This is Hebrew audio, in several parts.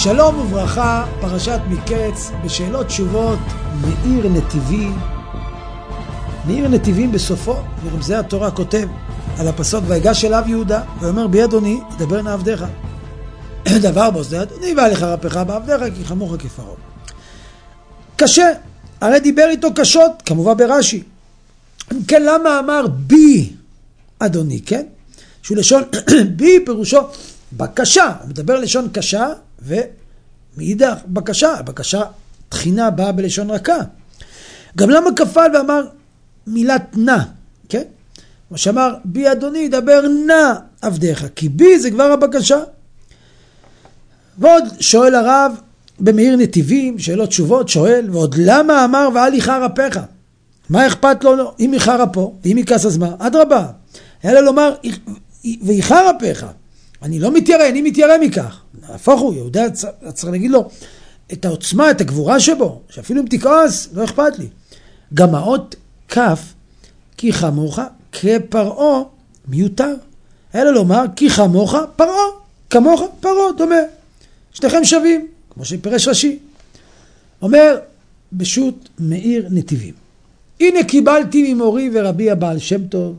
שלום וברכה, פרשת מקץ, בשאלות תשובות, מאיר נתיבים. מאיר נתיבים בסופו, ורמזי התורה כותב על הפסוק, ויגש אליו יהודה, ואומר בי אדוני, ידבר נא עבדיך. דבר באוזני אדוני, ואל יחרפך בעבדיך, כי חמוך כפרעה. קשה, הרי דיבר איתו קשות, כמובן ברש"י. כן, למה אמר בי אדוני, כן? שהוא לשון בי פירושו בקשה, הוא מדבר לשון קשה, ומאידך בקשה תחינה באה בלשון רכה. גם למה כפל ואמר מילת נא, כן? מה שאמר בי אדוני ידבר נא עבדיך, כי בי זה כבר הבקשה. ועוד שואל הרב במאיר נתיבים, שאלות תשובות, שואל, ועוד למה אמר ואל יחרפך? מה אכפת לו אם יחרפו, ואם יכעס אז מה? אדרבה, אלא לומר ויחרפך. אני לא מתיירא, אני מתיירא מכך. הפוך הוא, יהודה צריך להגיד לו את העוצמה, את הגבורה שבו, שאפילו אם תכעס, לא אכפת לי. גם האות כף, כי חמוך כפרעה מיותר. אלא לומר, כי חמוך פרעה, כמוך פרעה, דומה. שניכם שווים, כמו שפרש רש"י. אומר בשו"ת מאיר נתיבים. הנה קיבלתי ממורי ורבי הבעל שם טוב,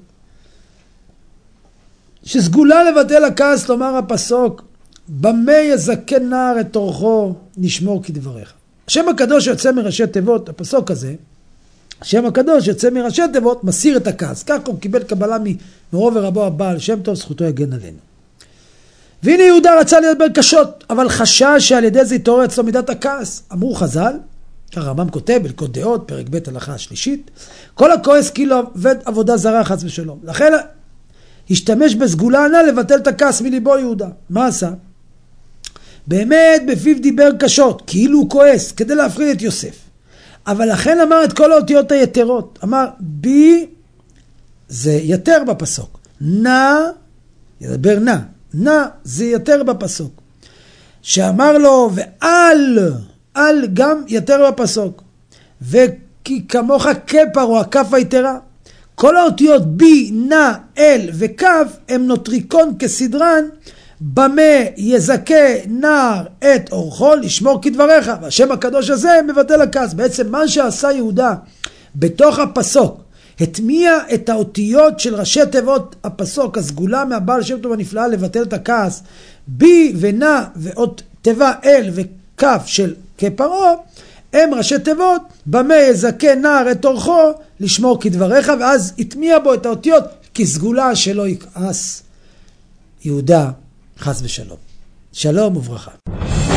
שסגולה לבטל הכעס, לומר הפסוק, במה יזכן נער את אורחו, נשמור כדבריך. השם הקדוש יוצא מראשי תיבות, הפסוק הזה, השם הקדוש יוצא מראשי תיבות, מסיר את הכעס. כך הוא קיבל קבלה ממורו ורבו הבעל שם טוב, זכותו יגן עלינו. והנה יהודה רצה לדבר קשות, אבל חשש שעל ידי זה יתעורר אצלו מידת הכעס. אמרו חז"ל, הרמב"ם כותב בליקוט דעות, פרק ב' הלכה השלישית, כל הכועס כאילו עובד עבודה זרה חס ושלום. לכן השתמש בסגולה ענה לבטל את הכעס מליבו יהודה. מה עשה? באמת בפיו דיבר קשות, כאילו הוא כועס, כדי להפחיד את יוסף. אבל לכן אמר את כל האותיות היתרות. אמר בי, זה יתר בפסוק. נא, ידבר נא. נא זה יתר בפסוק. שאמר לו ועל גם יתר בפסוק. וכי כמוך כפרעה, הכף היתרה. כל האותיות בי, נא, אל וכף הם נוטריקון כסדרן, במה יזכה נער את אורחו לשמור כדבריך. והשם הקדוש הזה מבטל הכעס. בעצם מה שעשה יהודה בתוך הפסוק, התמיע את האותיות של ראשי תיבות הפסוק, הסגולה מהבעל שם טוב הנפלאה לבטל את הכעס, בי ונא ועוד תיבה אל וכף של כפרעה, הם ראשי תיבות, במה יזכה נער את אורחו לשמור כדבריך, ואז התמיע בו את האותיות כסגולה שלא יכעס יהודה חס ושלום. שלום וברכה.